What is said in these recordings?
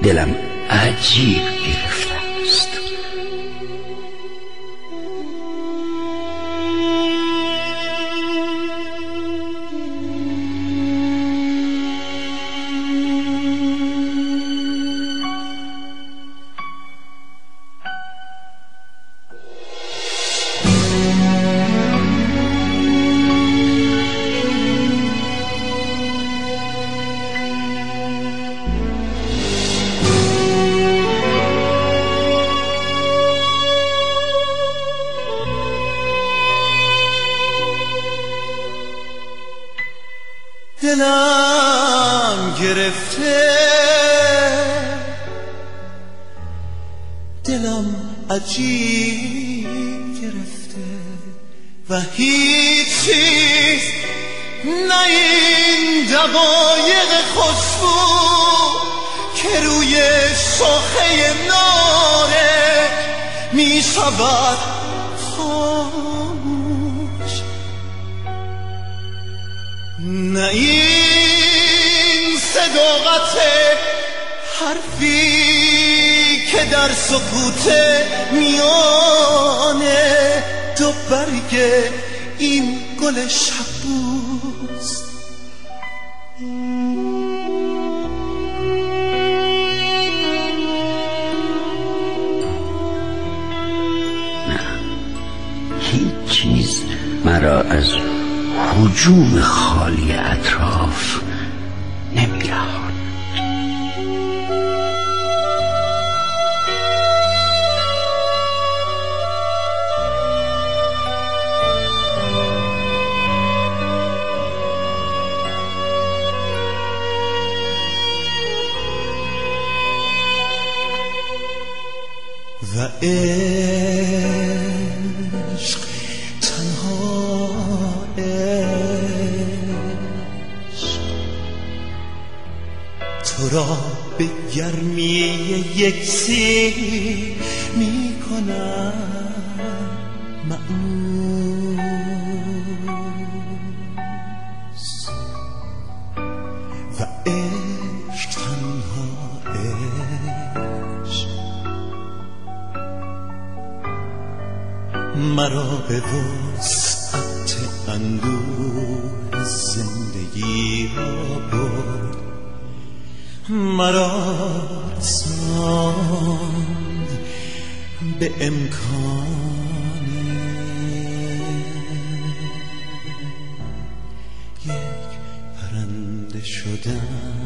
دلم عجیب گرفته است. دلم گرفته، دلم عجیب گرفته و هیچ چیز نه این دقایق خوشبو که روی شاخه ناره می شود خاموش، نه این صداقت حرفی که در سکوت میانه دو برگ این گل شبوست. نه، هیچ چیز مرا از هجوم خالی اطراف نمی‌رهاند. و عشق تنها عشق تو را به گرمی یکسیر می کنم مأنوس، و عشق تنها عشق مرا به وسعت اندوه زندگی را برد، مرا رساند به امکان یک پرنده شدن.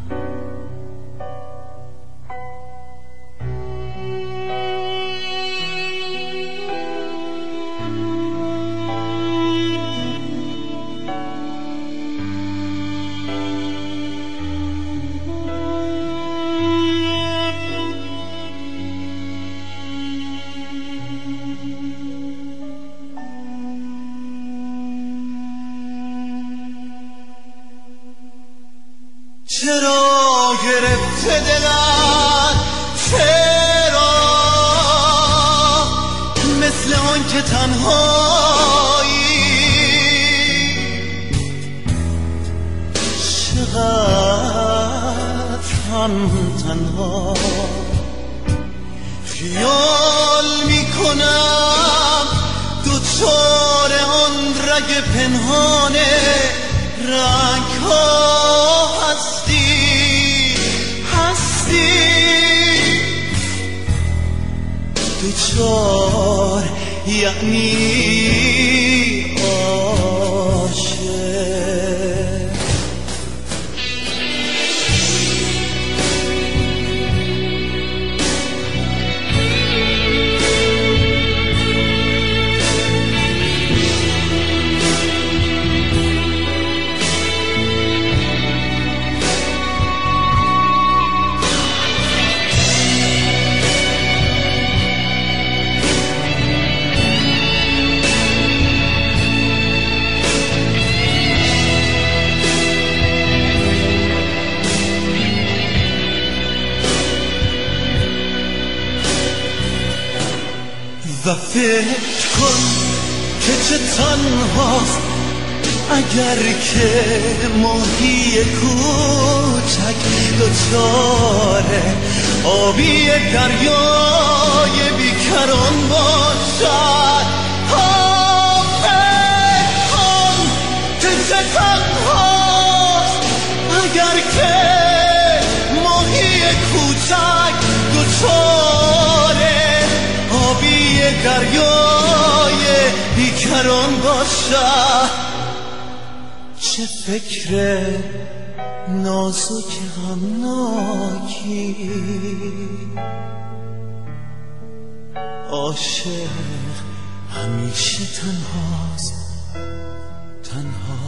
چرا گرفته دلت، چرا مثل آن که تنهایی، چقدر هم تنها خیال میکنم دوچار آن رگ پنهانه رنگ ها هستی دوچار یعنی عاشق. و فکر کن که چه تنهاست اگر که ماهی کوچک دوچاره آبی دریای بیکران باشد، فکر کن که چه تنهاست اگر که ماهی کوچک دوچاره آبی دریای بیکران باشد. چه فکر نازک غمناکی، عاشق همیشه تنهاست، تنها